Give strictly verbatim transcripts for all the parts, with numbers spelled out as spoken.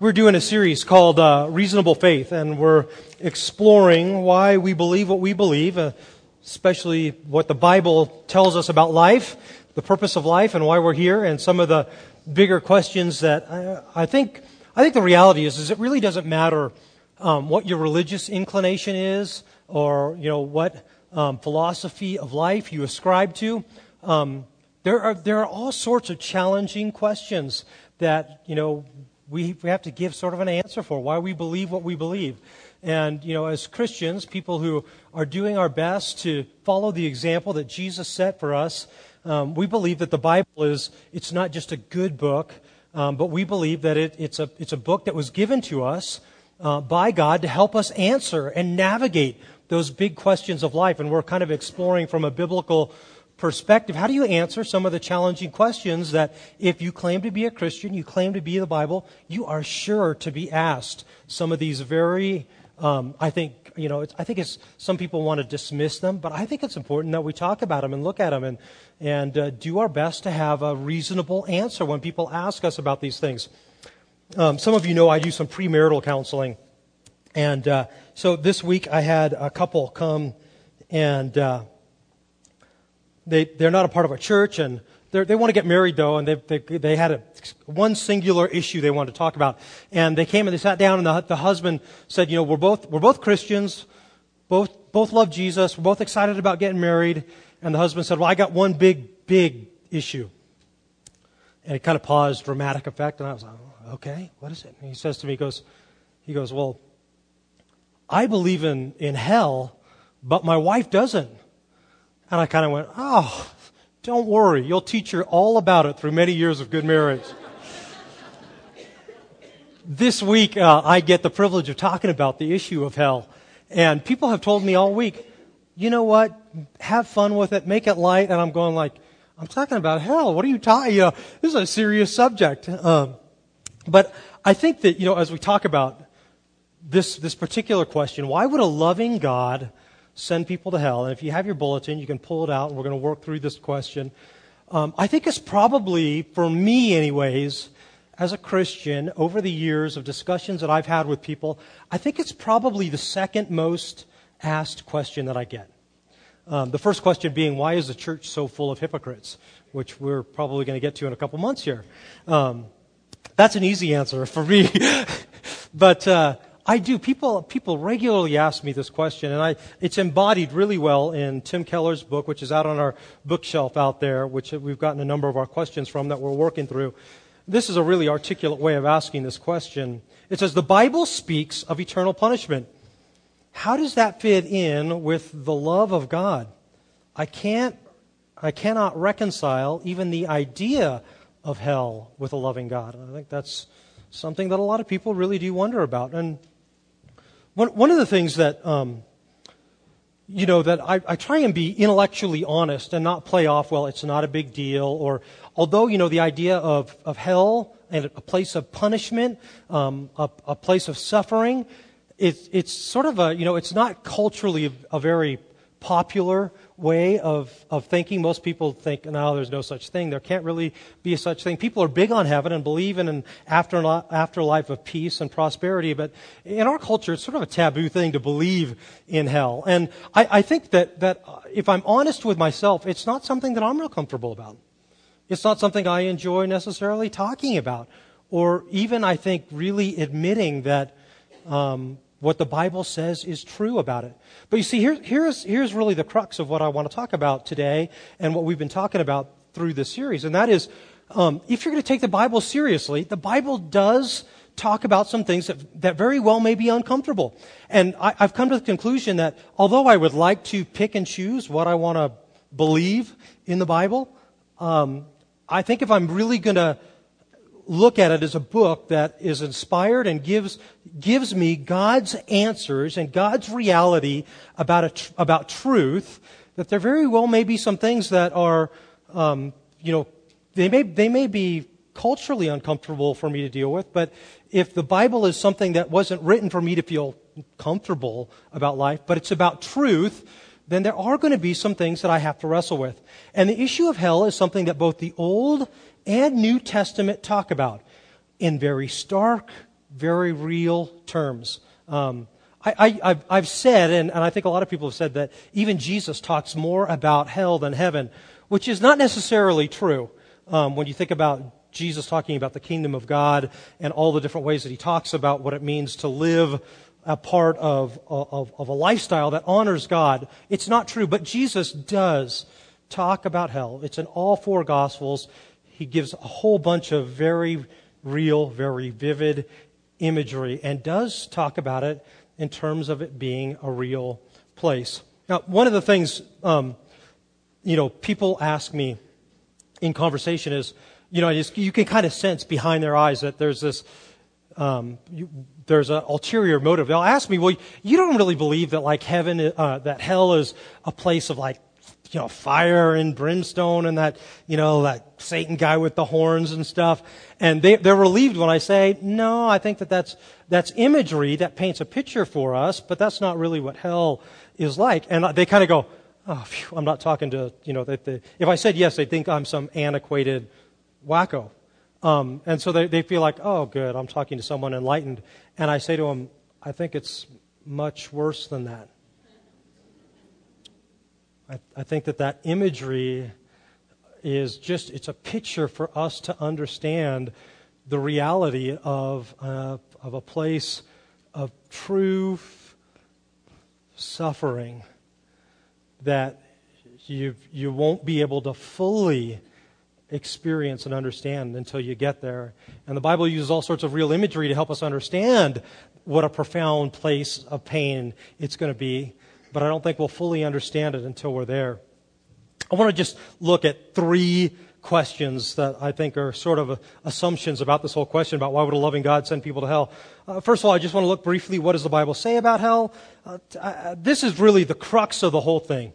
We're doing a series called uh, Reasonable Faith, and we're exploring why we believe what we believe, uh, especially what the Bible tells us about life, the purpose of life, and why we're here, and some of the bigger questions that I, I think. I think the reality is, is it really doesn't matter um, what your religious inclination is, or you know what um, philosophy of life you ascribe to. Um, there are there are all sorts of challenging questions that you know. We, we have to give sort of an answer for why we believe what we believe. And, you know, as Christians, people who are doing our best to follow the example that Jesus set for us, um, we believe that the Bible is, it's not just a good book, um, but we believe that it, it's a it's a book that was given to us uh, by God to help us answer and navigate those big questions of life. And we're kind of exploring from a biblical perspective, how do you answer some of the challenging questions that if you claim to be a Christian, you claim to be the Bible, you are sure to be asked some of these very, um, I think, you know, it's, I think it's, some people want to dismiss them, but I think it's important that we talk about them and look at them and, and uh, do our best to have a reasonable answer when people ask us about these things. Um, some of you know I do some premarital counseling. And uh, so this week I had a couple come and uh, They, they're not a part of a church, and they want to get married, though, and they, they, they had a, one singular issue they wanted to talk about. And they came and they sat down, and the, the husband said, you know, we're both, we're both Christians, both, both love Jesus, we're both excited about getting married. And the husband said, well, I got one big, big issue. And it kind of paused, dramatic effect, and I was like, oh, okay, what is it? And he says to me, he goes, he goes, well, I believe in, in hell, but my wife doesn't. And I kind of went, oh, don't worry. You'll teach her all about it through many years of good marriage. This week, uh, I get the privilege of talking about the issue of hell. And people have told me all week, you know what? Have fun with it. Make it light. And I'm going like, I'm talking about hell. What are you talking? You know, this is a serious subject. Um, but I think that, you know, as we talk about this, this particular question, why would a loving God send people to hell? And if you have your bulletin, you can pull it out, and we're going to work through this question. Um, I think it's probably, for me anyways, as a Christian, over the years of discussions that I've had with people, I think it's probably the second most asked question that I get. Um, the first question being, why is the church so full of hypocrites? Which we're probably going to get to in a couple months here. Um, that's an easy answer for me. but uh I do. People people regularly ask me this question, and I it's embodied really well in Tim Keller's book, which is out on our bookshelf out there, which we've gotten a number of our questions from that we're working through. This is a really articulate way of asking this question. It says, the Bible speaks of eternal punishment. How does that fit in with the love of God? I can't, I cannot reconcile even the idea of hell with a loving God. And I think that's something that a lot of people really do wonder about. And One one of the things that, um, you know, that I, I try and be intellectually honest and not play off, well, it's not a big deal, or although, you know, the idea of, of hell and a place of punishment, um, a, a place of suffering, it's, it's sort of a, you know, it's not culturally a, a very popular way of, of thinking. Most people think, no, there's no such thing. There can't really be a such thing. People are big on heaven and believe in an after, afterlife of peace and prosperity, but in our culture, it's sort of a taboo thing to believe in hell. And I, I think that, that if I'm honest with myself, it's not something that I'm real comfortable about. It's not something I enjoy necessarily talking about, or even, I think, really admitting that um, what the Bible says is true about it. But you see, here, here's, here's really the crux of what I want to talk about today and what we've been talking about through this series. And that is, um, if you're going to take the Bible seriously, the Bible does talk about some things that, that very well may be uncomfortable. And I, I've come to the conclusion that although I would like to pick and choose what I want to believe in the Bible, um, I think if I'm really going to look at it as a book that is inspired and gives gives me God's answers and God's reality about a tr- about truth, that there very well may be some things that are, um, you know, they may they may be culturally uncomfortable for me to deal with. But if the Bible is something that wasn't written for me to feel comfortable about life, but it's about truth, then there are going to be some things that I have to wrestle with. And the issue of hell is something that both the Old and New Testament talk about in very stark, very real terms. Um, I, I, I've, I've said, and, and I think a lot of people have said, that even Jesus talks more about hell than heaven, which is not necessarily true. Um, when you think about Jesus talking about the kingdom of God and all the different ways that he talks about what it means to live a part of, of, of a lifestyle that honors God, it's not true. But Jesus does talk about hell. It's in all four Gospels. He gives a whole bunch of very real, very vivid imagery and does talk about it in terms of it being a real place. Now, one of the things, um, you know, people ask me in conversation is, you know, just, you can kind of sense behind their eyes that there's this, um, you, there's an ulterior motive. They'll ask me, well, you don't really believe that like heaven, uh, that hell is a place of like, you know, fire and brimstone and that, you know, that Satan guy with the horns and stuff. And they, they're relieved when I say, no, I think that that's, that's imagery that paints a picture for us, but that's not really what hell is like. And they kind of go, oh, phew, I'm not talking to, you know, that they, if I said yes, they think I'm some antiquated wacko. Um, and so they, they feel like, oh, good, I'm talking to someone enlightened. And I say to them, I think it's much worse than that. I, I think that that imagery is just, it's a picture for us to understand the reality of, uh, of a place of true suffering that you you won't be able to fully experience and understand until you get there. And the Bible uses all sorts of real imagery to help us understand what a profound place of pain it's going to be. But I don't think we'll fully understand it until we're there. I want to just look at three questions that I think are sort of assumptions about this whole question about why would a loving God send people to hell. Uh, first of all, I just want to look briefly, what does the Bible say about hell? Uh, uh, this is really the crux of the whole thing.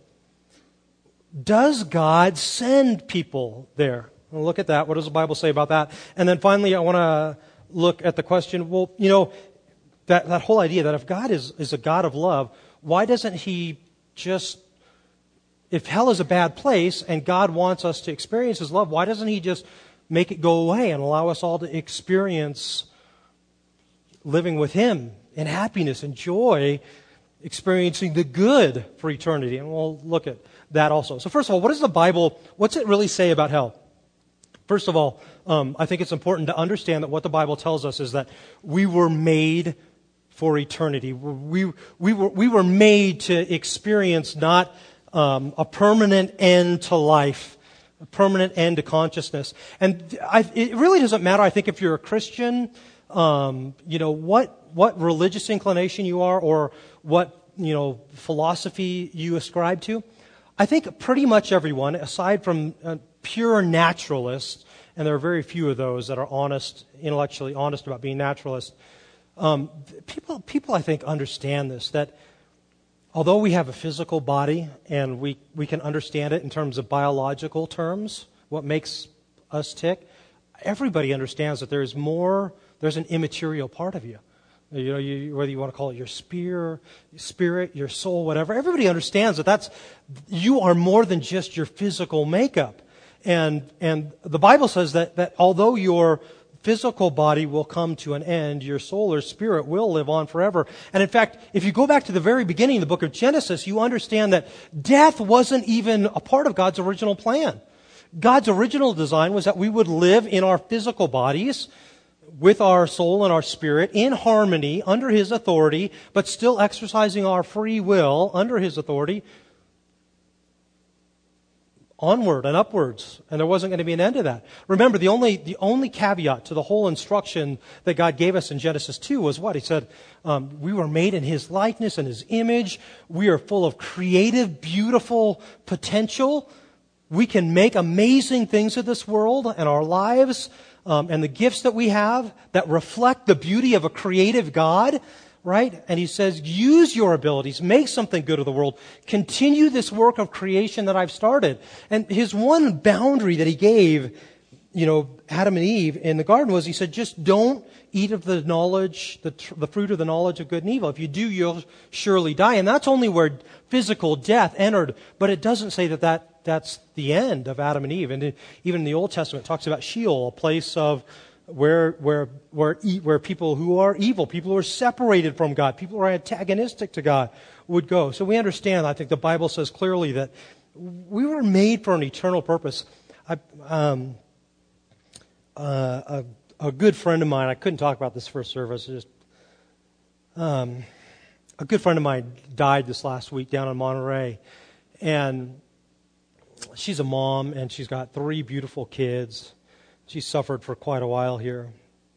Does God send people there? We'll look at that. What does the Bible say about that? And then finally, I want to look at the question, well, you know, that, that whole idea that if God is, is a God of love, why doesn't he just, if hell is a bad place and God wants us to experience his love, why doesn't he just make it go away and allow us all to experience living with him in happiness and joy, experiencing the good for eternity? And we'll look at that also. So first of all, what does the Bible, what's it really say about hell? First of all, um, I think it's important to understand that what the Bible tells us is that we were made for eternity. We, we, were, we were made to experience not um, a permanent end to life, a permanent end to consciousness. And I, it really doesn't matter, I think, if you're a Christian, um, you know, what, what religious inclination you are or what, you know, philosophy you ascribe to. I think pretty much everyone, aside from uh, pure naturalists, and there are very few of those that are honest, intellectually honest about being naturalists, um, people, people I think understand this, that although we have a physical body and we, we can understand it in terms of biological terms, what makes us tick, everybody understands that there is more, there's an immaterial part of you. You know, you, whether you want to call it your spear, spirit, your soul, whatever. Everybody understands that that's, you are more than just your physical makeup. And, and the Bible says that, that although your physical body will come to an end, your soul or spirit will live on forever. And in fact, if you go back to the very beginning of the book of Genesis, you understand that death wasn't even a part of God's original plan. God's original design was that we would live in our physical bodies with our soul and our spirit in harmony under his authority, but still exercising our free will under his authority onward and upwards. And there wasn't going to be an end to that. Remember, the only, the only caveat to the whole instruction that God gave us in Genesis two was what? He said, um, we were made in his likeness and his image. We are full of creative, beautiful potential. We can make amazing things of this world and our lives. Um, and the gifts that we have that reflect the beauty of a creative God, right? And he says, use your abilities, make something good of the world, continue this work of creation that I've started. And his one boundary that he gave, you know, Adam and Eve in the garden was, he said, just don't eat of the knowledge, the, the fruit of the knowledge of good and evil. If you do, you'll surely die. And that's only where physical death entered, but it doesn't say that that That's the end of Adam and Eve. And even in the Old Testament, it talks about Sheol, a place of where where where e- where people who are evil, people who are separated from God, people who are antagonistic to God would go. So we understand, I think the Bible says clearly that we were made for an eternal purpose. I, um, uh, a, a good friend of mine, I couldn't talk about this first service, just um, a good friend of mine died this last week down in Monterey, and she's a mom, and she's got three beautiful kids. She suffered for quite a while here.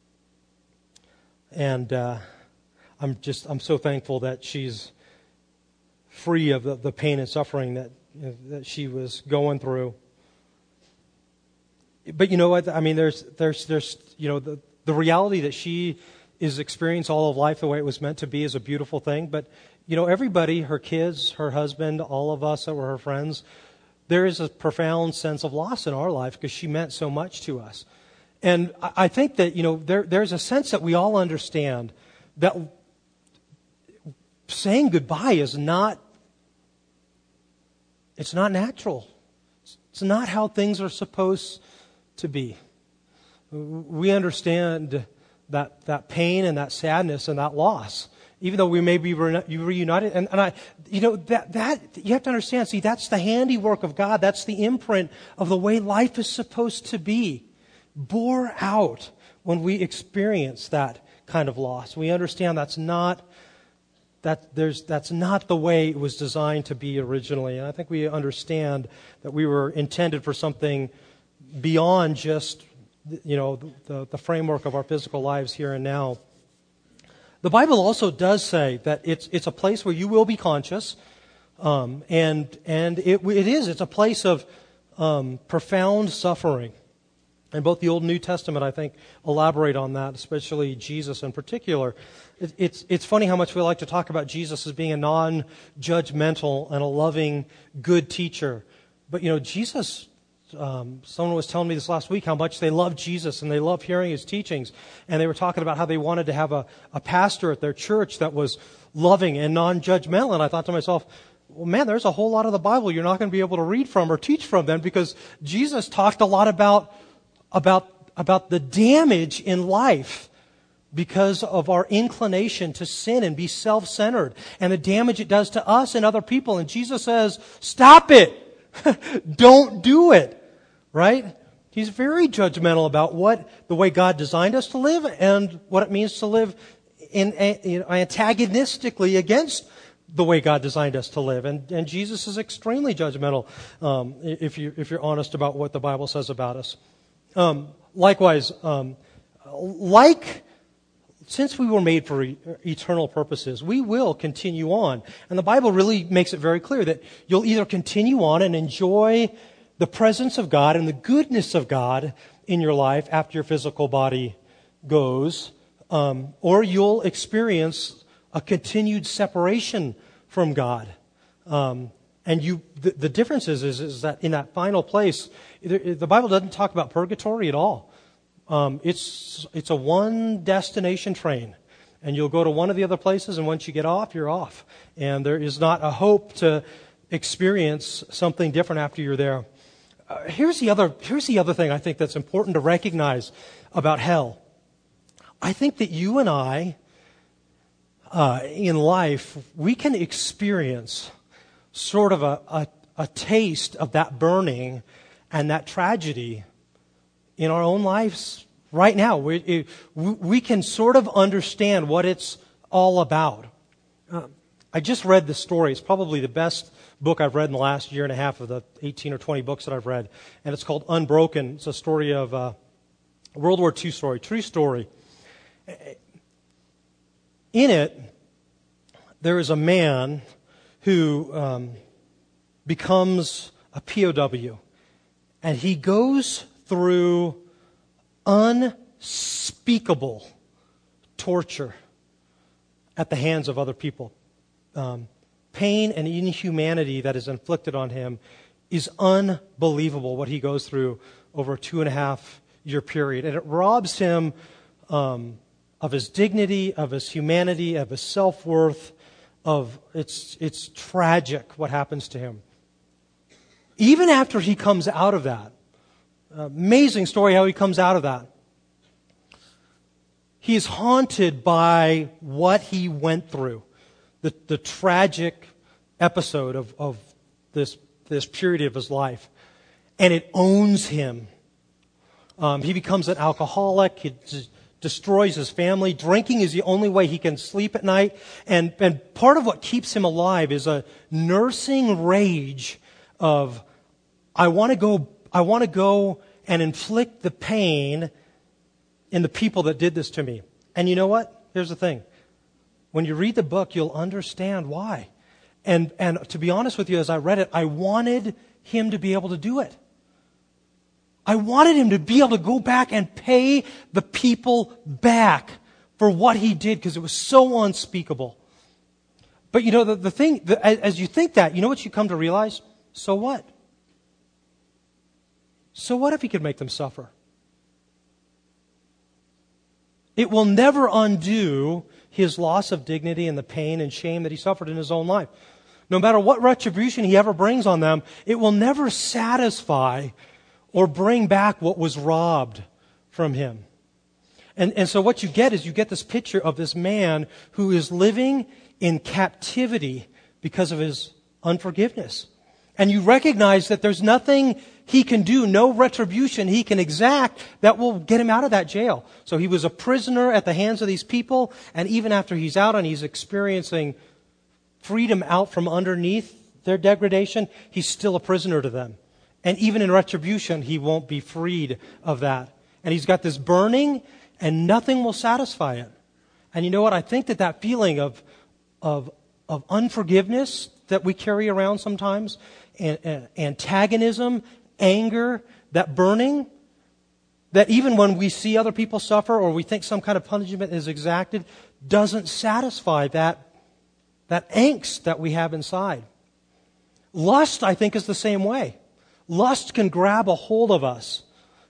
And uh, I'm just, I'm so thankful that she's free of the, the pain and suffering that, you know, that she was going through. But you know what? I mean, there's, there's, there's, you know, the, the reality that she is experiencing all of life the way it was meant to be is a beautiful thing. But, you know, everybody, her kids, her husband, all of us that were her friends, there is a profound sense of loss in our life because she meant so much to us. And I think that, you know, there, there's a sense that we all understand that saying goodbye is not, it's not natural. It's not how things are supposed to be. We understand that, that pain and that sadness and that loss, even though we may be re- reunited. And, and I, you know, that, that, you have to understand, see, that's the handiwork of God. That's the imprint of the way life is supposed to be, bore out when we experience that kind of loss. We understand that's not, that there's, that's not the way it was designed to be originally. And I think we understand that we were intended for something beyond just, you know, the, the framework of our physical lives here and now. The Bible also does say that it's it's a place where you will be conscious, um, and and it it is it's a place of um, profound suffering, and both the Old and New Testament, I think, elaborate on that, especially Jesus in particular. It, it's it's funny how much we like to talk about Jesus as being a non-judgmental and a loving, good teacher, but you know, Jesus. Um, someone was telling me this last week how much they love Jesus and they love hearing his teachings. And they were talking about how they wanted to have a, a pastor at their church that was loving and non-judgmental. And I thought to myself, well, man, there's a whole lot of the Bible you're not going to be able to read from or teach from then, because Jesus talked a lot about, about, about the damage in life because of our inclination to sin and be self-centered and the damage it does to us and other people. And Jesus says, stop it. Don't do it. Right? He's very judgmental about what the way God designed us to live and what it means to live in, in antagonistically against the way God designed us to live. And, and Jesus is extremely judgmental, um, if you if you're honest about what the Bible says about us. Um, likewise, um, like since we were made for e- eternal purposes, we will continue on. And the Bible really makes it very clear that you'll either continue on and enjoy the presence of God and the goodness of God in your life after your physical body goes, um, or you'll experience a continued separation from God. Um, and you, the, the difference is, is, is that in that final place, the, the Bible doesn't talk about purgatory at all. Um, it's it's a one destination train, and you'll go to one of the other places, and once you get off, you're off. And there is not a hope to experience something different after you're there. Uh, here's the other here's the other thing I think that's important to recognize about hell. I think that you and I, uh, in life, we can experience sort of a, a, a taste of that burning and that tragedy in our own lives right now. We, it, we can sort of understand what it's all about. Uh, I just read the story. It's probably the best book I've read in the last year and a half of the eighteen or twenty books that I've read. And it's called Unbroken. It's a story of uh, a World War Two story, true story. In it, there is a man who um, becomes a P O W. And he goes through unspeakable torture at the hands of other people. Um, pain and inhumanity that is inflicted on him is unbelievable, what he goes through over a two and a half year period. And it robs him um, of his dignity, of his humanity, of his self-worth. Of it's it's tragic what happens to him. Even after he comes out of that, amazing story how he comes out of that. he is haunted by what he went through, the, the tragic episode of, of this, this period of his life. And it owns him. Um, he becomes an alcoholic. He d- destroys his family. Drinking is the only way he can sleep at night. And, and part of what keeps him alive is a nursing rage of, I want to go, I want to go and inflict the pain in the people that did this to me. And you know what? Here's the thing. When you read the book, you'll understand why. And, and to be honest with you, as I read it, I wanted him to be able to do it. I wanted him to be able to go back and pay the people back for what he did because it was so unspeakable. But you know, the, the thing, the, as you think that, you know what you come to realize? So what? So what if he could make them suffer? It will never undo his loss of dignity and the pain and shame that he suffered in his own life. No matter what retribution he ever brings on them, it will never satisfy or bring back what was robbed from him. And, and so what you get is you get this picture of this man who is living in captivity because of his unforgiveness. And you recognize that there's nothing he can do, no retribution he can exact that will get him out of that jail. So he was a prisoner at the hands of these people, and even after he's out and he's experiencing freedom out from underneath their degradation, he's still a prisoner to them. And even in retribution, he won't be freed of that. And he's got this burning, and nothing will satisfy it. And you know what? I think that that feeling of, of, of unforgiveness that we carry around sometimes, and, and antagonism, anger, that burning, that even when we see other people suffer or we think some kind of punishment is exacted, doesn't satisfy that, that angst that we have inside. Lust, I think, is the same way. Lust can grab a hold of us,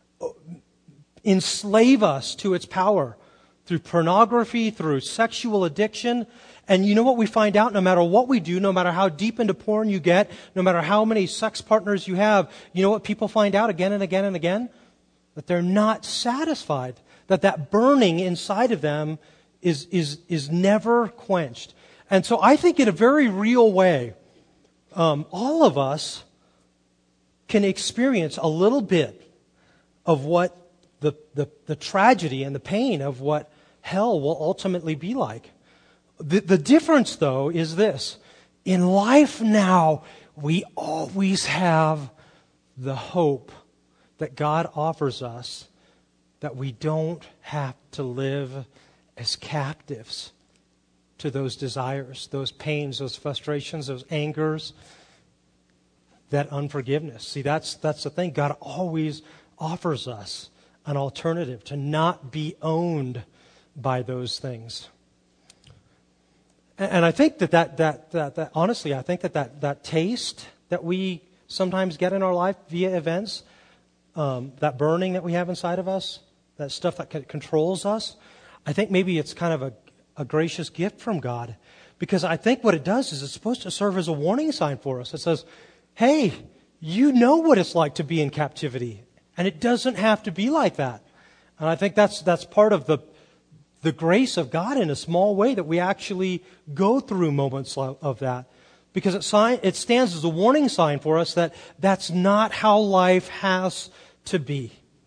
enslave us to its power through pornography, through sexual addiction. And you know what we find out? No matter what we do, no matter how deep into porn you get, no matter how many sex partners you have, you know what people find out again and again and again? That they're not satisfied. That that burning inside of them is, is, is never quenched. And so I think in a very real way, um, all of us can experience a little bit of what the, the, the tragedy and the pain of what hell will ultimately be like. The, the difference, though, is this. In life now, we always have the hope that God offers us that we don't have to live as captives to those desires, those pains, those frustrations, those angers, that unforgiveness. See, that's that's the thing. God always offers us an alternative to not be owned by those things. And, and I think that that, that that that honestly, I think that that that taste that we sometimes get in our life via events, um, that burning that we have inside of us, that stuff that c- controls us, I think maybe it's kind of a, a gracious gift from God, because I think what it does is it's supposed to serve as a warning sign for us. It says, hey, you know what it's like to be in captivity, and it doesn't have to be like that. And I think that's that's part of the the grace of God in a small way, that we actually go through moments of that, because it, sign, it stands as a warning sign for us that that's not how life has to be.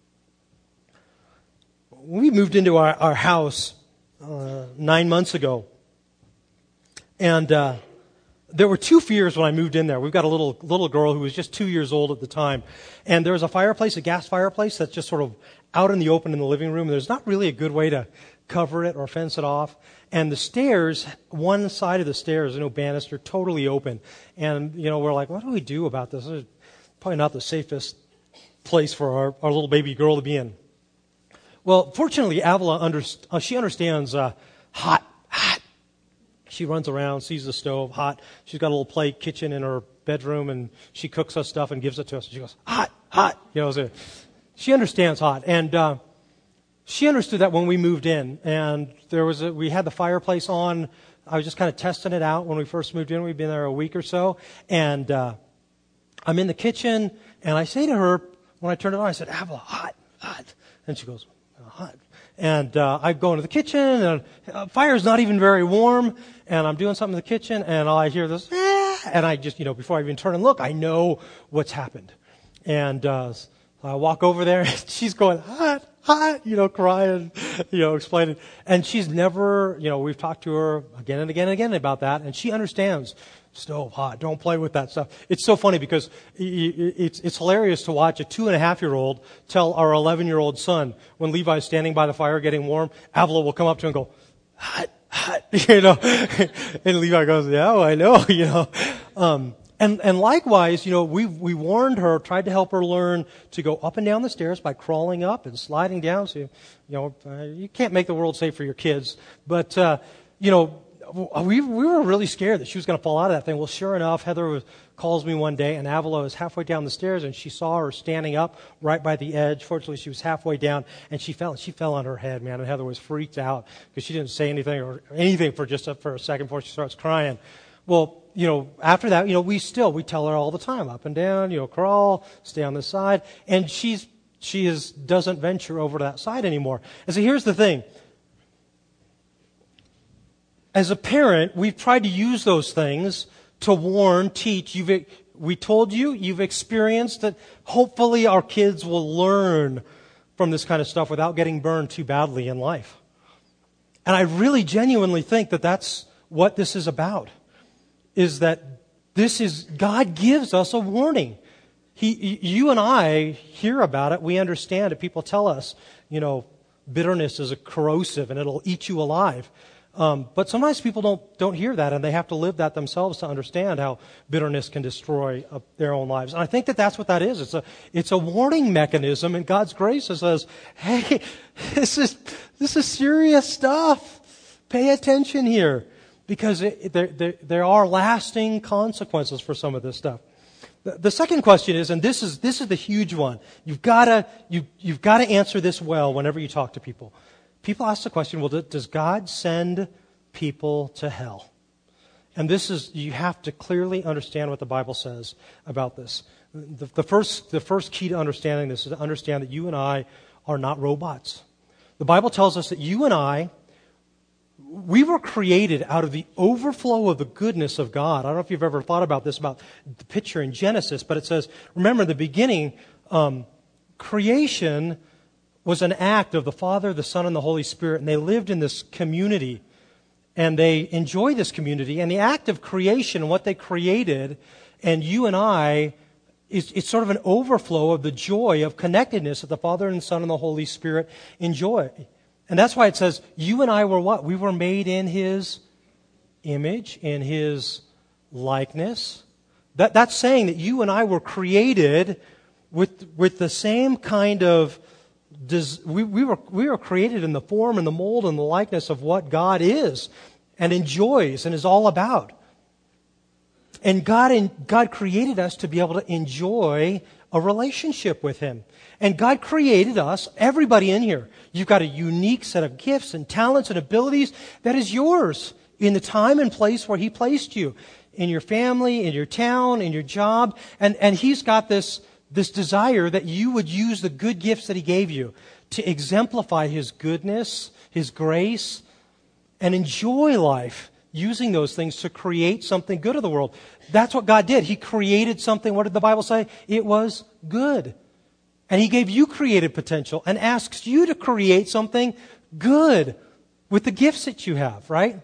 We moved into our, our house uh, nine months ago, and uh, there were two fears when I moved in there. We've got a little little girl who was just two years old at the time. And there was a fireplace, a gas fireplace, that's just sort of out in the open in the living room. There's not really a good way to cover it or fence it off. And the stairs, one side of the stairs, you know, banister, totally open. And, you know, we're like, what do we do about this? This is probably not the safest place for our, our little baby girl to be in. Well, fortunately, Avila, under, uh, she understands uh, hot, hot. She runs around, sees the stove, hot. She's got a little plate kitchen in her bedroom, and she cooks us stuff and gives it to us. And she goes, hot, hot. You know, so she understands hot. And uh, she understood that when we moved in. And there was a, we had the fireplace on. I was just kind of testing it out when we first moved in. We'd been there a week or so. And uh, I'm in the kitchen, and I say to her, when I turn it on, I said, Avila, hot, hot. And she goes, hot. And uh, I go into the kitchen, and uh, fire's not even very warm, and I'm doing something in the kitchen, and I hear this, ah, and I just, you know, before I even turn and look, I know what's happened. And uh, I walk over there, and she's going, hot, hot, you know, crying, you know, explaining. And she's never, you know, we've talked to her again and again and again about that, and she understands. Stove hot. Don't play with that stuff. It's so funny because it's it's hilarious to watch a two and a half year old tell our eleven year old son when Levi's standing by the fire getting warm, Avila will come up to him and go, hot, hot, you know, and Levi goes, yeah, well, I know, you know, um, and and likewise, you know, we we warned her, tried to help her learn to go up and down the stairs by crawling up and sliding down. So, you know, uh, you can't make the world safe for your kids, but uh, you know. We we were really scared that she was going to fall out of that thing. Well, sure enough, Heather was, calls me one day, and Avila is halfway down the stairs, and she saw her standing up right by the edge. Fortunately, she was halfway down, and she fell. She fell on her head, man. And Heather was freaked out because she didn't say anything or anything for just a, for a second before she starts crying. Well, you know, after that, you know, we still we tell her all the time, up and down, you know, crawl, stay on the side, and she's she is doesn't venture over to that side anymore. And so here's the thing. As a parent, we've tried to use those things to warn, teach. You've, we told you, you've experienced that hopefully our kids will learn from this kind of stuff without getting burned too badly in life. And I really genuinely think that that's what this is about, is that this is, God gives us a warning. He, you and I hear about it, we understand it. People tell us, you know, bitterness is a corrosive and it'll eat you alive. Um, but sometimes people don't don't hear that, and they have to live that themselves to understand how bitterness can destroy uh, their own lives. And I think that that's what that is. It's a it's a warning mechanism in God's grace that says, "Hey, this is this is serious stuff. Pay attention here, because it, there, there there are lasting consequences for some of this stuff." The, the second question is, and this is this is the huge one. You've got to you you've got to answer this well whenever you talk to people. People ask the question, well, does God send people to hell? And this is, you have to clearly understand what the Bible says about this. The, the first, the first key to understanding this is to understand that you and I are not robots. The Bible tells us that you and I, we were created out of the overflow of the goodness of God. I don't know if you've ever thought about this, about the picture in Genesis, but it says, remember in the beginning, um, creation was an act of the Father, the Son, and the Holy Spirit, and they lived in this community, and they enjoyed this community, and the act of creation, what they created, and you and I, is it's sort of an overflow of the joy of connectedness that the Father and Son and the Holy Spirit enjoy. And that's why it says, you and I were what? We were made in His image, in His likeness. That, that's saying that you and I were created with, with the same kind of Does, we, we, were, we were created in the form and the mold and the likeness of what God is and enjoys and is all about. And God, in, God created us to be able to enjoy a relationship with Him. And God created us, everybody in here. You've got a unique set of gifts and talents and abilities that is yours in the time and place where He placed you. In your family, in your town, in your job. And, and He's got this... this desire that you would use the good gifts that He gave you to exemplify His goodness, His grace, and enjoy life using those things to create something good of the world. That's what God did. He created something. What did the Bible say? It was good. And He gave you creative potential and asks you to create something good with the gifts that you have, right?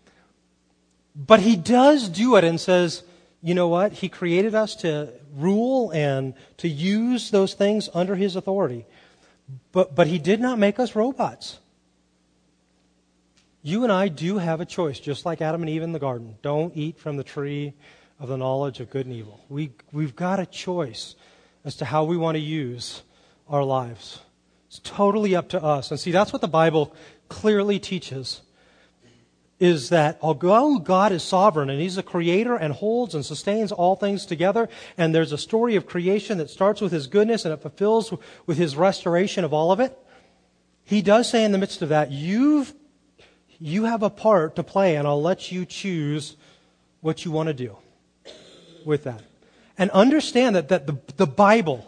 But He does do it and says, you know what? He created us to rule and to use those things under His authority. But, but He did not make us robots. You and I do have a choice, just like Adam and Eve in the garden. Don't eat from the tree of the knowledge of good and evil. We, we've got a choice as to how we want to use our lives. It's totally up to us. And see, that's what the Bible clearly teaches. Is that although God is sovereign and He's the creator and holds and sustains all things together, and there's a story of creation that starts with His goodness and it fulfills with His restoration of all of it, He does say in the midst of that, you've, you have a part to play, and I'll let you choose what you want to do with that. And understand that, that the, the Bible,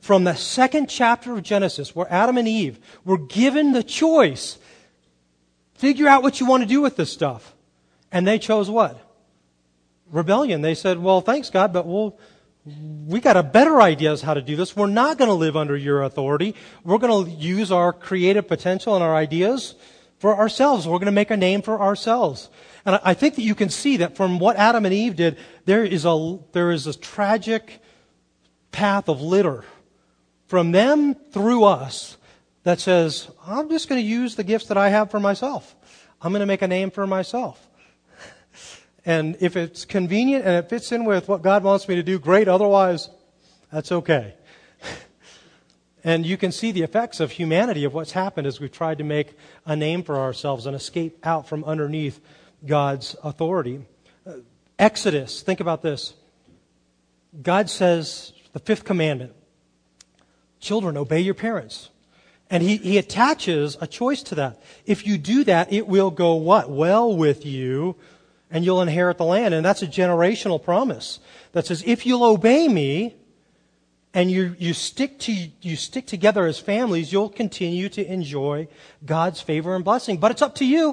from the second chapter of Genesis, where Adam and Eve were given the choice, figure out what you want to do with this stuff. And they chose what? Rebellion. They said, well, thanks, God, but we'll, we got a better ideas how to do this. We're not going to live under your authority. We're going to use our creative potential and our ideas for ourselves. We're going to make a name for ourselves. And I think that you can see that from what Adam and Eve did, there is a, there is a tragic path of litter from them through us that says, I'm just going to use the gifts that I have for myself. I'm going to make a name for myself. And if it's convenient and it fits in with what God wants me to do, great. Otherwise, that's okay. And you can see the effects of humanity, of what's happened as we've tried to make a name for ourselves and escape out from underneath God's authority. Uh, Exodus, think about this. God says, the fifth commandment, children, obey your parents. And he, he attaches a choice to that. If you do that, it will go what? Well with you, and you'll inherit the land. And that's a generational promise that says, if you'll obey me, and you, you stick to, you stick together as families, you'll continue to enjoy God's favor and blessing. But it's up to you.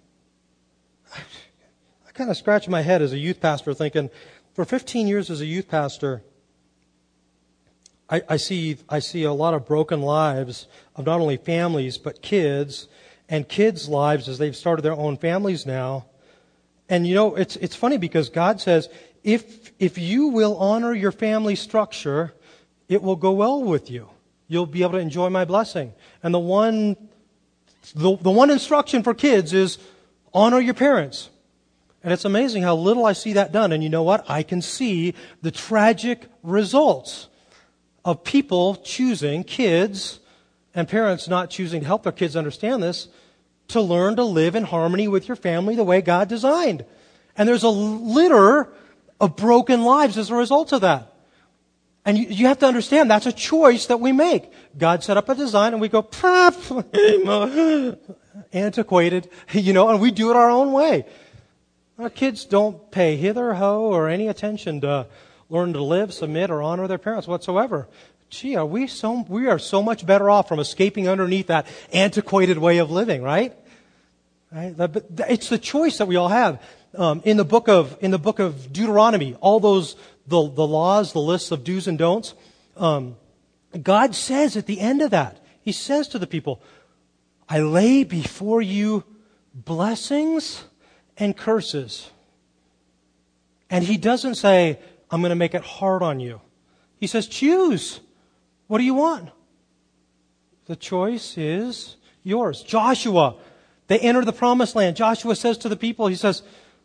I kind of scratch my head as a youth pastor thinking, for fifteen years as a youth pastor, I, I see I see a lot of broken lives of not only families, but kids, and kids' lives as they've started their own families now. And you know, it's it's funny because God says, if if you will honor your family structure, it will go well with you. You'll be able to enjoy my blessing. And the one the, the one instruction for kids is honor your parents. And it's amazing how little I see that done. And you know what? I can see the tragic results of people choosing, kids and parents not choosing to help their kids understand this, to learn to live in harmony with your family the way God designed. And there's a litter of broken lives as a result of that. And you, you have to understand that's a choice that we make. God set up a design and we go, antiquated, you know, and we do it our own way. Our kids don't pay hither, ho, or any attention to learn to live, submit, or honor their parents whatsoever. Gee, are we so, we are so much better off from escaping underneath that antiquated way of living, right? Right? But it's the choice that we all have. Um, in the book of, in the book of Deuteronomy, all those, the, the laws, the lists of do's and don'ts, um, God says at the end of that, He says to the people, I lay before you blessings and curses. And He doesn't say, I'm going to make it hard on you. He says, choose. What do you want? The choice is yours. Joshua, they enter the promised land. Joshua says to the people, he says,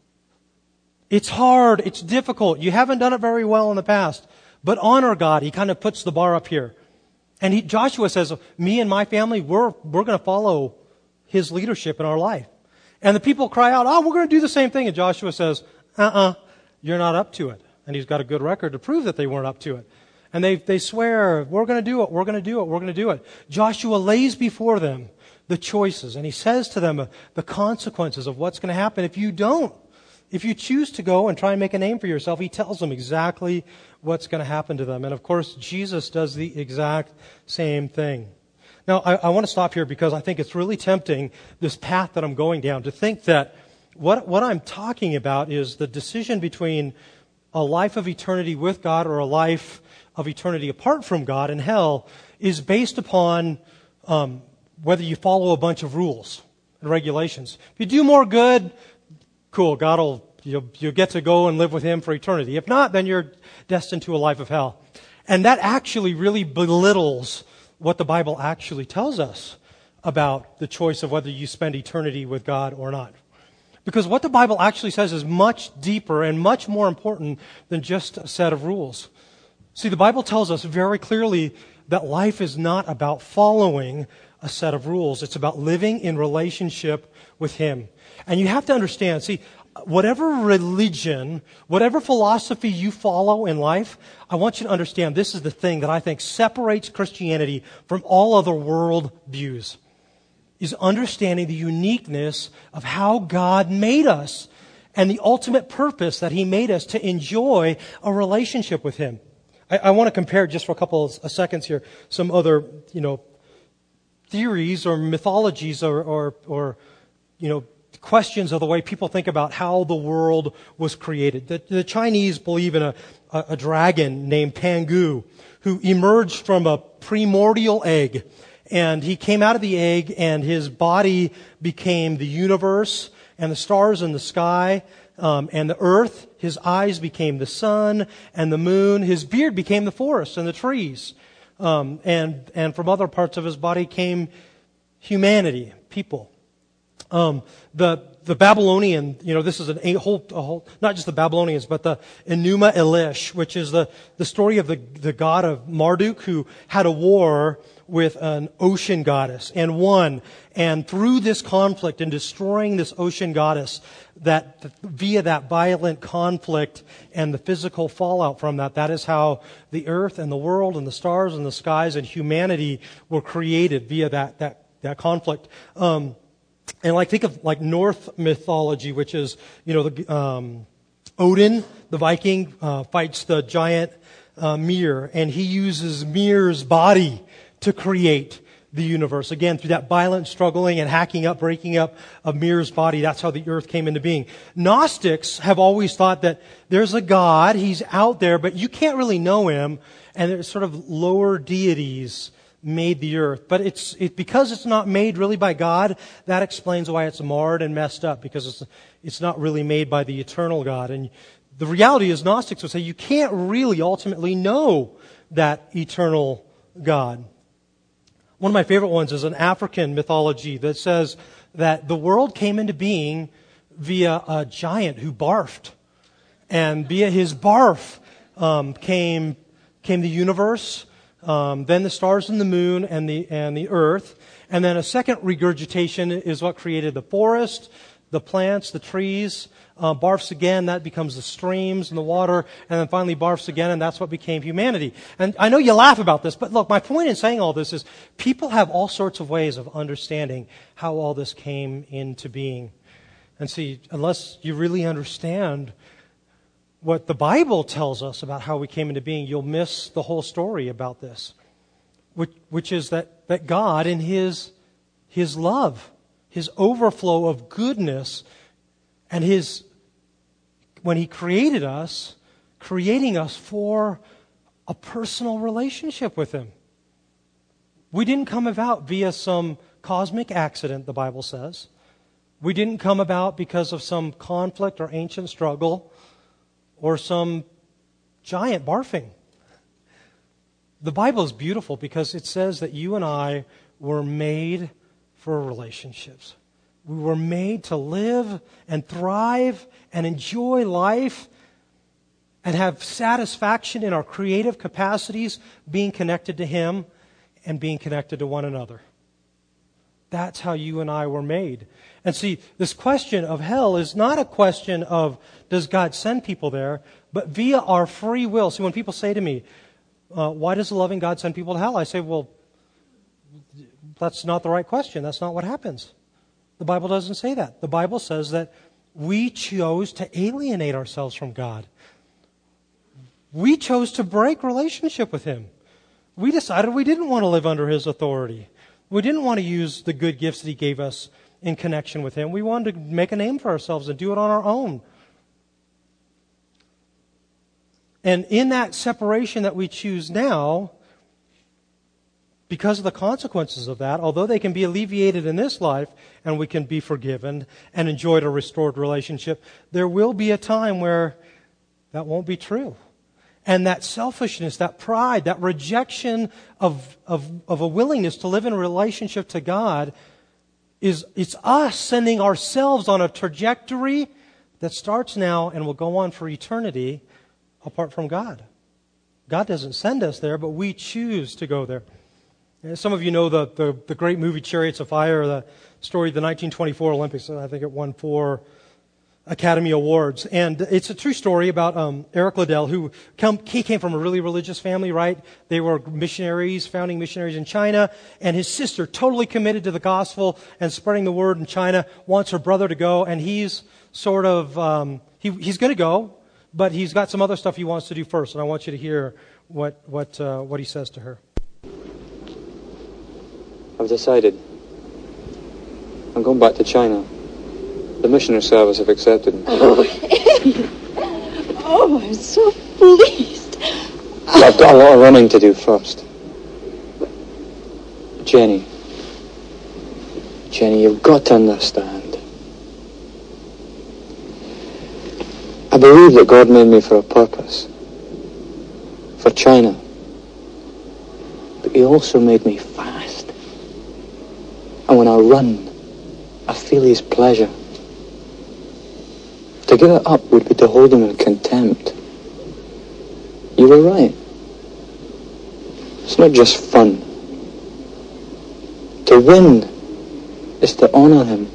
it's hard, it's difficult. You haven't done it very well in the past, but honor God. He kind of puts the bar up here. And he, Joshua says, me and my family, we're, we're going to follow His leadership in our life. And the people cry out, oh, we're going to do the same thing. And Joshua says, uh-uh, you're not up to it. And he's got a good record to prove that they weren't up to it. And they, they swear, we're going to do it, we're going to do it, we're going to do it. Joshua lays before them the choices, and he says to them uh, the consequences of what's going to happen if you don't. If you choose to go and try and make a name for yourself, he tells them exactly what's going to happen to them. And of course, Jesus does the exact same thing. Now, I, I want to stop here because I think it's really tempting, this path that I'm going down, to think that what, what I'm talking about is the decision between a life of eternity with God or a life of eternity apart from God in hell is based upon um, whether you follow a bunch of rules and regulations. If you do more good, cool, God will, you'll, you'll get to go and live with Him for eternity. If not, then you're destined to a life of hell. And that actually really belittles what the Bible actually tells us about the choice of whether you spend eternity with God or not. Because what the Bible actually says is much deeper and much more important than just a set of rules. See, the Bible tells us very clearly that life is not about following a set of rules. It's about living in relationship with Him. And you have to understand, see, whatever religion, whatever philosophy you follow in life, I want you to understand this is the thing that I think separates Christianity from all other world views, is understanding the uniqueness of how God made us and the ultimate purpose that He made us to enjoy a relationship with Him. I, I want to compare just for a couple of seconds here some other, you know, theories or mythologies or, or, or you know, questions of the way people think about how the world was created. The, the Chinese believe in a, a, a dragon named Pangu who emerged from a primordial egg. And he came out of the egg and his body became the universe and the stars in the sky um, and the earth. His eyes became the sun and the moon. His beard became the forest and the trees. Um, and, and from other parts of his body came humanity, people. Um, the, the Babylonian, you know, this is an, a whole, a whole, not just the Babylonians, but the Enuma Elish, which is the, the story of the, the god of Marduk who had a war with an ocean goddess and won. And through this conflict and destroying this ocean goddess, that via that violent conflict and the physical fallout from that, that is how the earth and the world and the stars and the skies and humanity were created via that, that, that conflict. Um, And like think of like Norse mythology, which is, you know, the um, Odin, the Viking, uh, fights the giant uh, Mir, and he uses Mir's body to create the universe. Again, through that violent struggling and hacking up, breaking up of Mir's body, that's how the earth came into being. Gnostics have always thought that there's a God, he's out there, but you can't really know him, and there's sort of lower deities made the earth. But it's it, because it's not made really by God, that explains why it's marred and messed up, because it's it's not really made by the eternal God. And the reality is, Gnostics would say you can't really ultimately know that eternal God. One of my favorite ones is an African mythology that says that the world came into being via a giant who barfed. And via his barf um, came came the universe, Um, then the stars and the moon and the and the earth, and then a second regurgitation is what created the forest, the plants, the trees. Uh, barfs again, that becomes the streams and the water, and then finally barfs again, and that's what became humanity. And I know you laugh about this, but look, my point in saying all this is people have all sorts of ways of understanding how all this came into being. And see, unless you really understand what the Bible tells us about how we came into being, you'll miss the whole story about this, which, which is that, that God in His, His love, His overflow of goodness, and His, when He created us, creating us for a personal relationship with Him. We didn't come about via some cosmic accident, the Bible says. We didn't come about because of some conflict or ancient struggle, or some giant barfing. The Bible is beautiful because it says that you and I were made for relationships. We were made to live and thrive and enjoy life and have satisfaction in our creative capacities, being connected to Him and being connected to one another. That's how you and I were made. And see, this question of hell is not a question of does God send people there, but via our free will. See, when people say to me, uh, why does a loving God send people to hell? I say, well, that's not the right question. That's not what happens. The Bible doesn't say that. The Bible says that we chose to alienate ourselves from God. We chose to break relationship with Him. We decided we didn't want to live under His authority. We didn't want to use the good gifts that He gave us in connection with Him. We wanted to make a name for ourselves and do it on our own. And in that separation that we choose now, because of the consequences of that, although they can be alleviated in this life and we can be forgiven and enjoy a restored relationship, there will be a time where that won't be true. And that selfishness, that pride, that rejection of, of, of a willingness to live in a relationship to God is it's us sending ourselves on a trajectory that starts now and will go on for eternity apart from God. God doesn't send us there, but we choose to go there. And some of you know the, the, the great movie Chariots of Fire, the story of the nineteen twenty-four Olympics. I think it won four Academy Awards. And it's a true story about um, Eric Liddell, who come, he came from a really religious family, right? They were missionaries, founding missionaries in China. And his sister, totally committed to the gospel and spreading the word in China, wants her brother to go. And he's sort of, um, he, he's going to go, but he's got some other stuff he wants to do first. And I want you to hear what what uh, what he says to her. I've decided. I'm going back to China. The missionary service have accepted me. Oh, oh I'm so pleased. I've got a lot of running to do first. Jenny. Jenny, you've got to understand. I believe that God made me for a purpose. For China. But He also made me fast. And when I run, I feel His pleasure. To give it up would be to hold Him in contempt. You were right. It's not just fun. To win is to honor Him.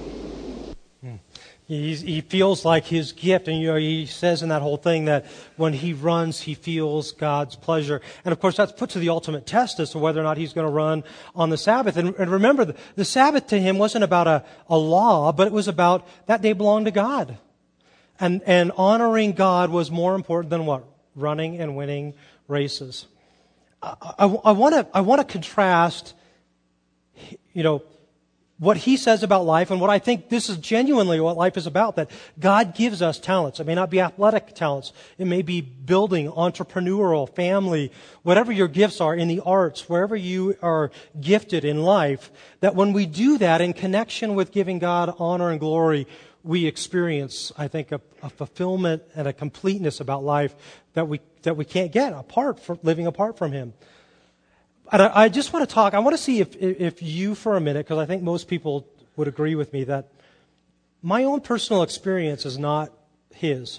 He's, he feels like his gift, and you know, he says in that whole thing that when he runs, he feels God's pleasure. And of course, that's put to the ultimate test as to whether or not he's going to run on the Sabbath. And, and remember, the, the Sabbath to him wasn't about a, a law, but it was about that day belonged to God. And, and honoring God was more important than what? Running and winning races. I, I, I want to I want to contrast, you know, what he says about life and what I think this is genuinely what life is about, that God gives us talents. It may not be athletic talents. It may be building, entrepreneurial, family, whatever your gifts are in the arts, wherever you are gifted in life, that when we do that in connection with giving God honor and glory, we experience, I think, a, a fulfillment and a completeness about life that we that we can't get apart from living apart from Him. And I, I just want to talk, I want to see if, if you for a minute, because I think most people would agree with me that my own personal experience is not his.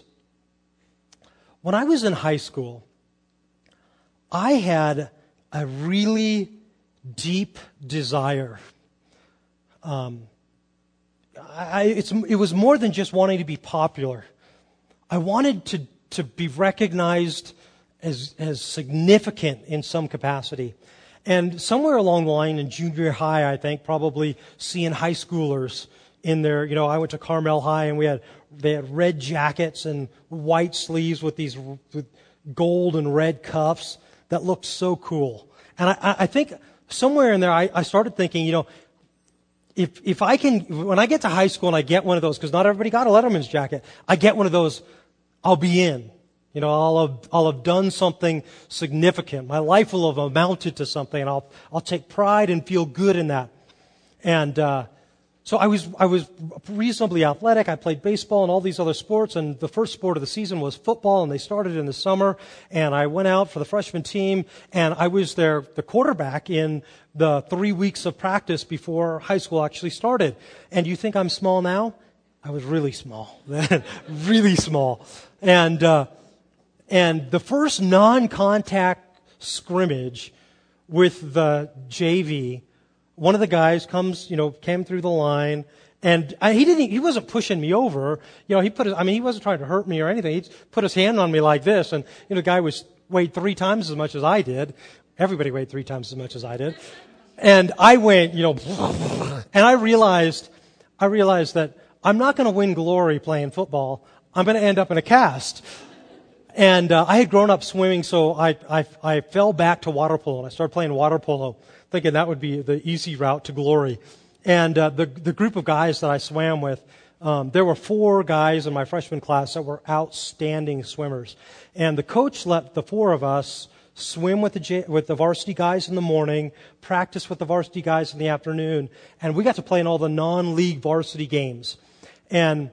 When I was in high school, I had a really deep desire. Um, I, it's, it was more than just wanting to be popular. I wanted to, to be recognized as, as significant in some capacity. And somewhere along the line in junior high, I think, probably seeing high schoolers in there, you know, I went to Carmel High and we had, they had red jackets and white sleeves with these with gold and red cuffs that looked so cool. And I, I think somewhere in there, I, I started thinking, you know, if, if I can, when I get to high school and I get one of those, because not everybody got a Letterman's jacket, I get one of those, I'll be in. You know, I'll have, I'll have done something significant. My life will have amounted to something, and I'll, I'll take pride and feel good in that. And, uh, so I was, I was reasonably athletic. I played baseball and all these other sports, and the first sport of the season was football, and they started in the summer, and I went out for the freshman team, and I was their, the quarterback in the three weeks of practice before high school actually started. And you think I'm small now? I was really small. really small. And, uh, And the first non-contact scrimmage with the J V, one of the guys comes, you know, came through the line, and I, he didn't, he wasn't pushing me over. You know, he put his, I mean, he wasn't trying to hurt me or anything. He put his hand on me like this, and, you know, the guy was, weighed three times as much as I did. Everybody weighed three times as much as I did. And I went, you know, and I realized, I realized that I'm not going to win glory playing football. I'm going to end up in a cast. And uh, I had grown up swimming, so I, I I fell back to water polo, and I started playing water polo, thinking that would be the easy route to glory. And uh, the the group of guys that I swam with, um, there were four guys in my freshman class that were outstanding swimmers. And the coach let the four of us swim with the J, with the varsity guys in the morning, practice with the varsity guys in the afternoon, and we got to play in all the non-league varsity games. And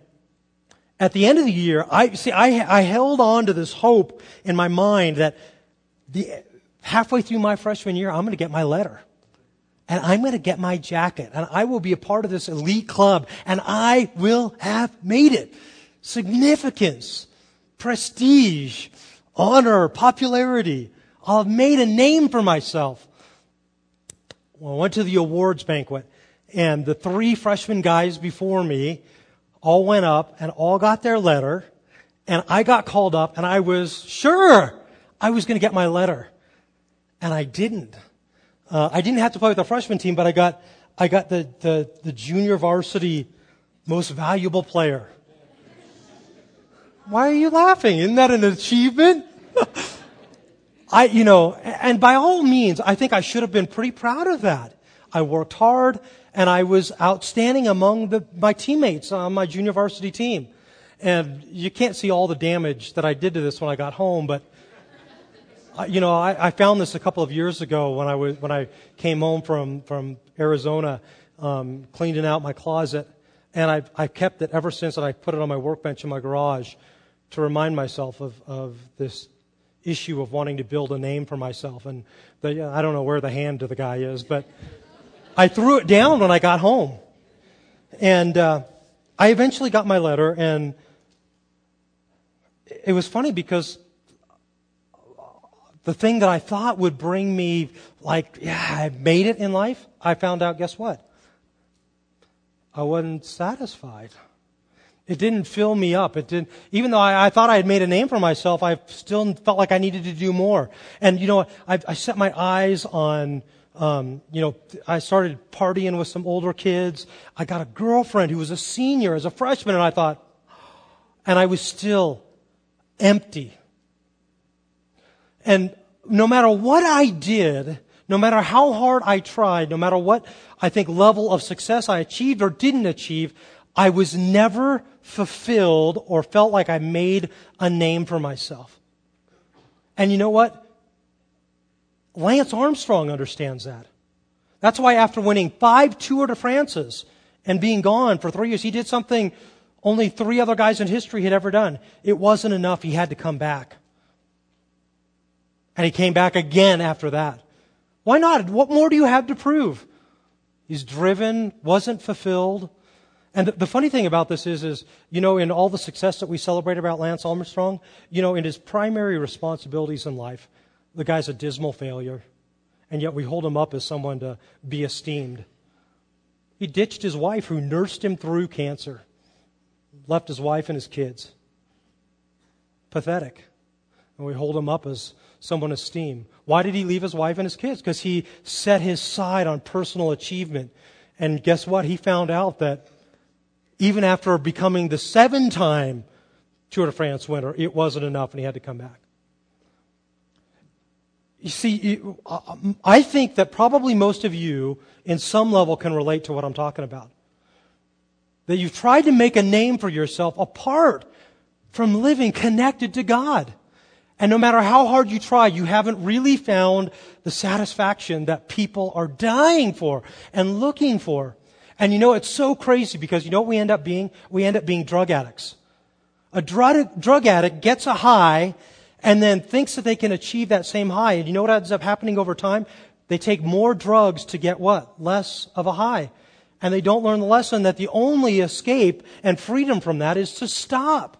at the end of the year, I see. I, I held on to this hope in my mind that the halfway through my freshman year, I'm going to get my letter, and I'm going to get my jacket, and I will be a part of this elite club, and I will have made it. Significance, prestige, honor, popularity. I'll have made a name for myself. Well, I went to the awards banquet, and the three freshman guys before me all went up and all got their letter, and I got called up, and I was sure I was going to get my letter, and I didn't. Uh, I didn't have to play with the freshman team, but I got I got the, the, the junior varsity most valuable player. Why are you laughing? Isn't that an achievement? I, you know, and by all means, I think I should have been pretty proud of that. I worked hard, and I was outstanding among the, my teammates on my junior varsity team. And you can't see all the damage that I did to this when I got home, but uh, you know, I, I found this a couple of years ago when I was when I came home from from Arizona, um, cleaning out my closet, and I've I kept it ever since, and I put it on my workbench in my garage to remind myself of of this issue of wanting to build a name for myself. And the, I don't know where the hand to the guy is, but I threw it down when I got home. And uh, I eventually got my letter, and it was funny because the thing that I thought would bring me, like, yeah, I made it in life, I found out, guess what? I wasn't satisfied. It didn't fill me up. It didn't, even though I, I thought I had made a name for myself, I still felt like I needed to do more. And, you know, I, I set my eyes on, um, you know, I started partying with some older kids. I got a girlfriend who was a senior as a freshman, and I thought, and I was still empty. And no matter what I did, no matter how hard I tried, no matter what I think level of success I achieved or didn't achieve, I was never fulfilled or felt like I made a name for myself. And you know what? Lance Armstrong understands that. That's why after winning five Tour de France's and being gone for three years, he did something only three other guys in history had ever done. It wasn't enough. He had to come back. And he came back again after that. Why not? What more do you have to prove? He's driven, wasn't fulfilled. And the, the funny thing about this is, is, you know, in all the success that we celebrate about Lance Armstrong, you know, in his primary responsibilities in life, the guy's a dismal failure. And yet we hold him up as someone to be esteemed. He ditched his wife who nursed him through cancer. Left his wife and his kids. Pathetic. And we hold him up as someone esteemed. Why did he leave his wife and his kids? Because he set his side on personal achievement. And guess what? He found out that even after becoming the seven-time Tour de France winner, it wasn't enough and he had to come back. You see, I think that probably most of you, in some level, can relate to what I'm talking about. That you've tried to make a name for yourself apart from living connected to God. And no matter how hard you try, you haven't really found the satisfaction that people are dying for and looking for. And you know, it's so crazy because you know what we end up being? We end up being drug addicts. A drug, drug addict gets a high and then thinks that they can achieve that same high. And you know what ends up happening over time? They take more drugs to get what? Less of a high. And they don't learn the lesson that the only escape and freedom from that is to stop.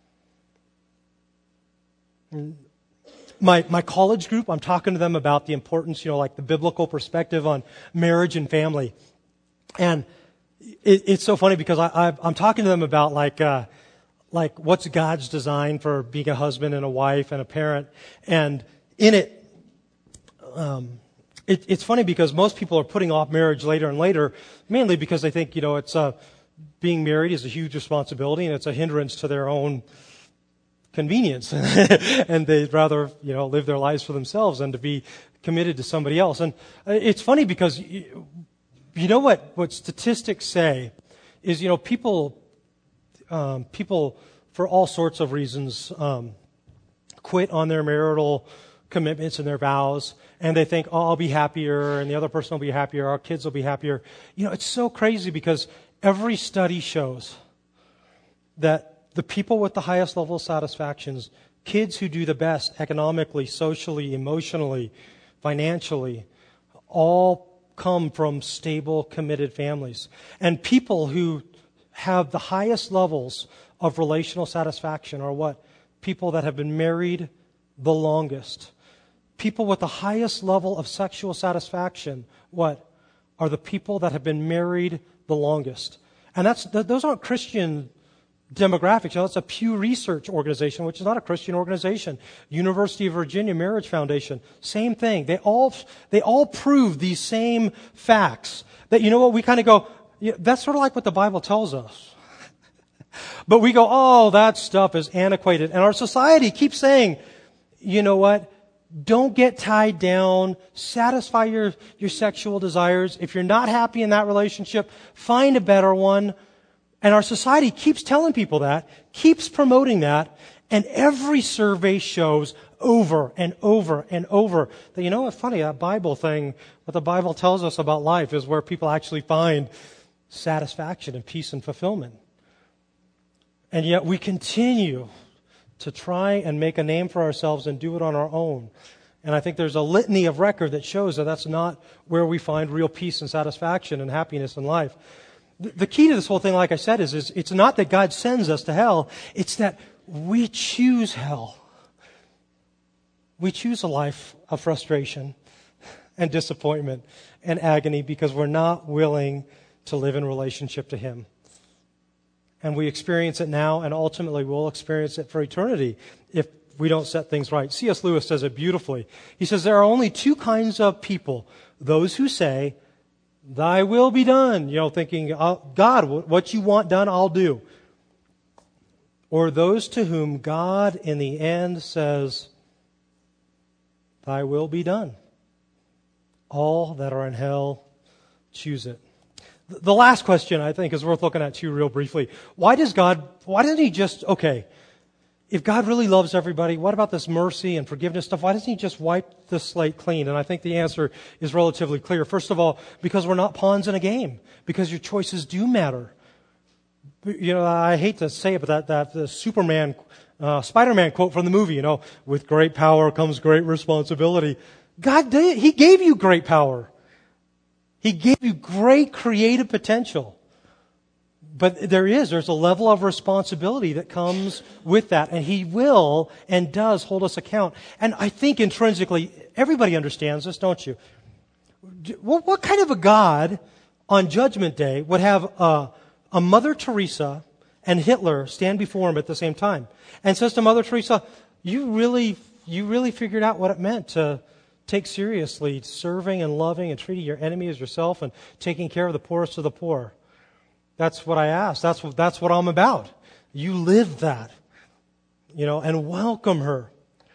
My my college group, I'm talking to them about the importance, you know, like the biblical perspective on marriage and family. And it, it's so funny because I, I, I'm talking to them about like, uh, like what's God's design for being a husband and a wife and a parent. And in it, um, it, it's funny because most people are putting off marriage later and later, mainly because they think, you know, it's uh, being married is a huge responsibility and it's a hindrance to their own convenience. And they'd rather, you know, live their lives for themselves than to be committed to somebody else. And it's funny because you, you know what, what statistics say is, you know, people, um, people for all sorts of reasons, um, quit on their marital commitments and their vows, and they think, oh, I'll be happier, and the other person will be happier, our kids will be happier. You know, it's so crazy because every study shows that the people with the highest level of satisfactions, kids who do the best economically, socially, emotionally, financially, all come from stable, committed families. And people who have the highest levels of relational satisfaction are what? People that have been married the longest. People with the highest level of sexual satisfaction, what? Are the people that have been married the longest. And that's those aren't Christian demographics. You know, it's a Pew Research organization, which is not a Christian organization. University of Virginia Marriage Foundation, same thing. They all they all prove these same facts. That, you know what, we kind of go, yeah, that's sort of like what the Bible tells us. But we go, oh, that stuff is antiquated. And our society keeps saying, you know what, Don't get tied down. Satisfy your, your sexual desires. If you're not happy in that relationship, find a better one. And our society keeps telling people that, keeps promoting that, and every survey shows over and over and over that, you know what's funny, that Bible thing, what the Bible tells us about life is where people actually find satisfaction and peace and fulfillment. And yet we continue to try and make a name for ourselves and do it on our own. And I think there's a litany of record that shows that that's not where we find real peace and satisfaction and happiness in life. The key to this whole thing, like I said, is, is it's not that God sends us to hell. It's that we choose hell. We choose a life of frustration and disappointment and agony because we're not willing to live in relationship to Him. And we experience it now, and ultimately we'll experience it for eternity if we don't set things right. C S Lewis says it beautifully. He says there are only two kinds of people. Those who say, "Thy will be done," you know, thinking, God, what you want done, I'll do. Or those to whom God in the end says, "Thy will be done." All that are in hell choose it. The last question, I think, is worth looking at too real briefly. Why does God, why doesn't He just, okay, if God really loves everybody, what about this mercy and forgiveness stuff? Why doesn't He just wipe the slate clean? And I think the answer is relatively clear. First of all, because we're not pawns in a game. Because your choices do matter. You know, I hate to say it, but that, that the Superman, uh, Spider-Man quote from the movie, you know, with great power comes great responsibility. God did, He gave you great power. He gave you great creative potential. But there is, there's a level of responsibility that comes with that. And He will and does hold us account. And I think intrinsically, everybody understands this, don't you? What, what kind of a God on Judgment Day would have a, a Mother Teresa and Hitler stand before Him at the same time? And says to Mother Teresa, you really, you really figured out what it meant to take seriously serving and loving and treating your enemy as yourself and taking care of the poorest of the poor. That's what I asked. That's what, that's what I'm about. You live that, you know, and welcome her.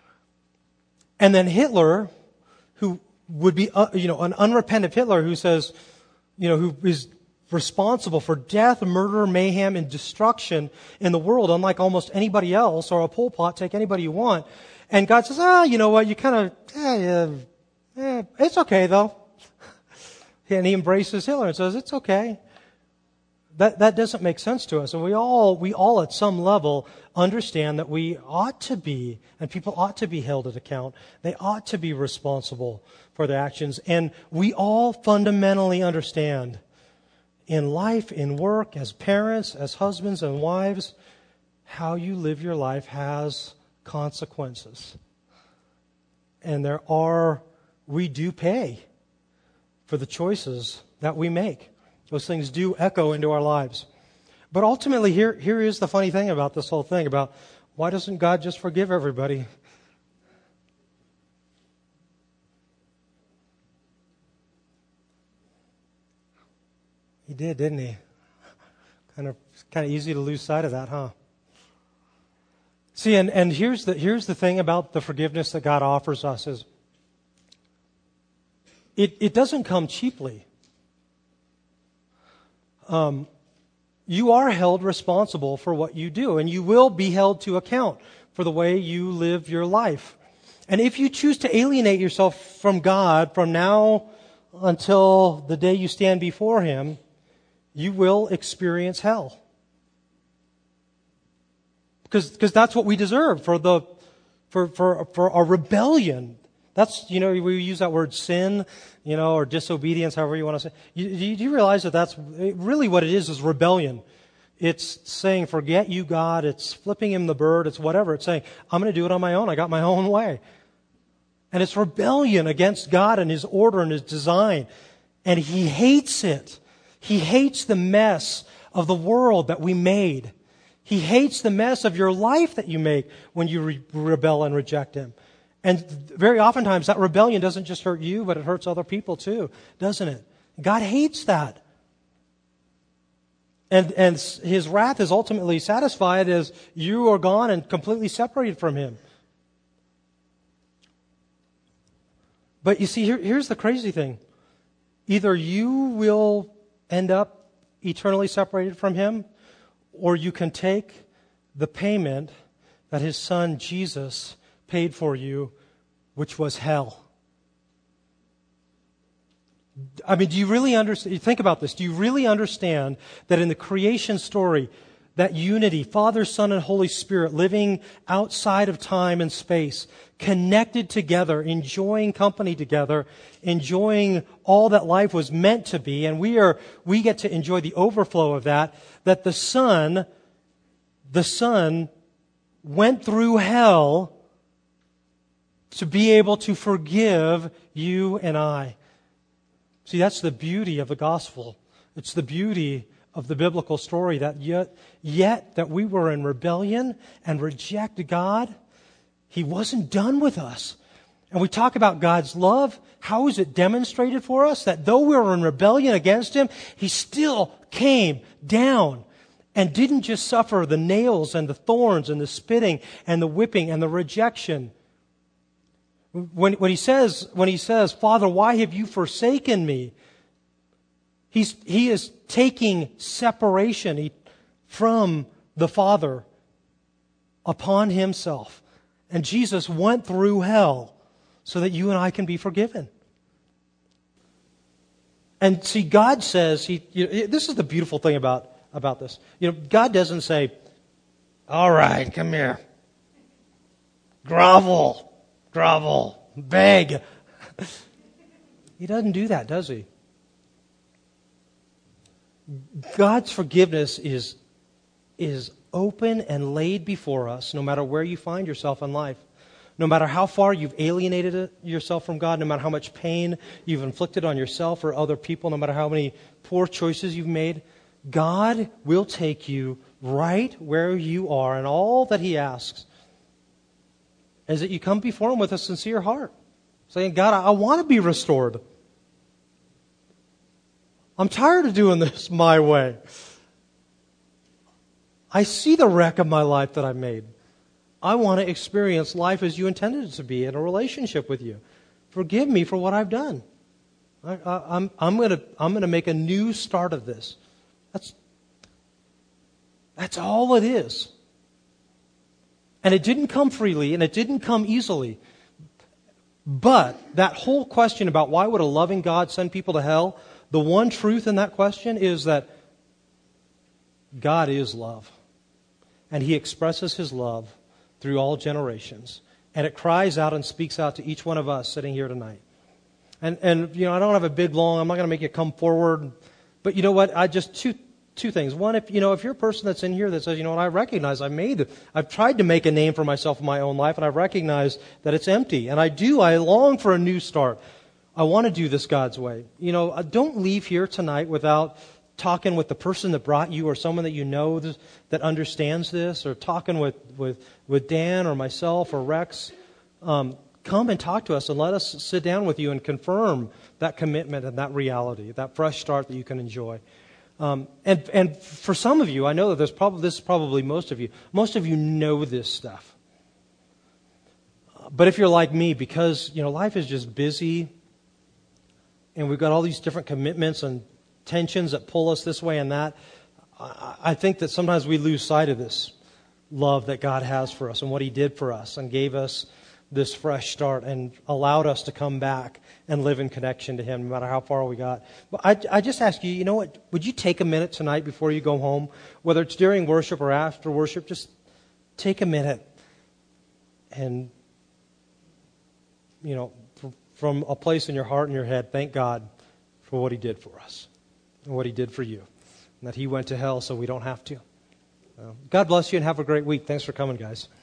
And then Hitler, who would be, uh, you know, an unrepentant Hitler who says, you know, who is responsible for death, murder, mayhem, and destruction in the world, unlike almost anybody else, or a Pol Pot, take anybody you want. And God says, ah, you know what, you kind of, eh, eh, it's okay though. And He embraces Hitler and says, it's okay. That that doesn't make sense to us. And we all, we all at some level understand that we ought to be, and people ought to be held at account. They ought to be responsible for their actions. And we all fundamentally understand in life, in work, as parents, as husbands and wives, how you live your life has consequences. And there are, we do pay for the choices that we make. Those things do echo into our lives. But ultimately, here, here is the funny thing about this whole thing, about why doesn't God just forgive everybody? He did, didn't He? Kind of, kind of easy to lose sight of that, huh? See, and, and here's the here's the thing about the forgiveness that God offers us is it, it doesn't come cheaply. Um, you are held responsible for what you do, and you will be held to account for the way you live your life. And if you choose to alienate yourself from God from now until the day you stand before Him, you will experience hell. Because because that's what we deserve for the for for for our rebellion. That's, you know, we use that word sin, you know, or disobedience, however you want to say. You, do you realize that that's really what it is? Is rebellion. It's saying, "Forget you, God." It's flipping Him the bird. It's whatever. It's saying, "I'm going to do it on my own. I got my own way." And it's rebellion against God and His order and His design, and He hates it. He hates the mess of the world that we made. He hates the mess of your life that you make when you re- rebel and reject Him. And very oftentimes that rebellion doesn't just hurt you, but it hurts other people too, doesn't it? God hates that. And, and His wrath is ultimately satisfied as you are gone and completely separated from Him. But you see, here, here's the crazy thing. Either you will end up eternally separated from him, or you can take the payment that his son Jesus paid for you, which was hell. I mean, do you really understand? Think about this. Do you really understand that in the creation story, that unity, Father, Son, and Holy Spirit living outside of time and space, connected together, enjoying company together, enjoying all that life was meant to be, and we are we get to enjoy the overflow of that, that the Son, the Son went through hell to be able to forgive you and I. See, that's the beauty of the gospel. It's the beauty of the biblical story, that yet, yet that we were in rebellion and rejected God, he wasn't done with us. And we talk about God's love. How is it demonstrated for us? That though we were in rebellion against him, he still came down and didn't just suffer the nails and the thorns and the spitting and the whipping and the rejection. When, when he says, when he says, Father, why have you forsaken me? He's, he is taking separation from the Father upon himself. And Jesus went through hell so that you and I can be forgiven. And see, God says, he, you know, this is the beautiful thing about, about this. You know, God doesn't say, all right, come here. Grovel, grovel, beg. He doesn't do that, does he? God's forgiveness is, is open and laid before us no matter where you find yourself in life. No matter how far you've alienated yourself from God, no matter how much pain you've inflicted on yourself or other people, no matter how many poor choices you've made, God will take you right where you are, and all that he asks is that you come before him with a sincere heart, saying, God, I, I want to be restored. I'm tired of doing this my way. I see the wreck of my life that I made. I want to experience life as you intended it to be, in a relationship with you. Forgive me for what I've done. I, I, I'm, I'm going to I'm going to make a new start of this. That's, that's all it is. And it didn't come freely, and it didn't come easily. But that whole question about why would a loving God send people to hell, the one truth in that question is that God is love. And he expresses his love through all generations. And it cries out and speaks out to each one of us sitting here tonight. And, and you know, I don't have a big, long, I'm not going to make you come forward. But you know what? I just, two, two things. One, if, you know, if you're a person that's in here that says, you know what, I recognize I made, I've tried to make a name for myself in my own life, and I recognize that it's empty. And I do, I long for a new start. I want to do this God's way. You know, don't leave here tonight without talking with the person that brought you, or someone that you know that understands this, or talking with, with, with Dan or myself or Rex. Um, come and talk to us and let us sit down with you and confirm that commitment and that reality, that fresh start that you can enjoy. Um, and, and for some of you, I know that there's probably, this is probably most of you, most of you know this stuff. But if you're like me, because, you know, life is just busy, and we've got all these different commitments and tensions that pull us this way and that, I think that sometimes we lose sight of this love that God has for us and what he did for us, and gave us this fresh start and allowed us to come back and live in connection to him no matter how far we got. But I, I just ask you, you know what, would you take a minute tonight before you go home, whether it's during worship or after worship, just take a minute and, you know, from a place in your heart and your head, thank God for what he did for us and what he did for you, and that he went to hell so we don't have to. Uh, God bless you and have a great week. Thanks for coming, guys.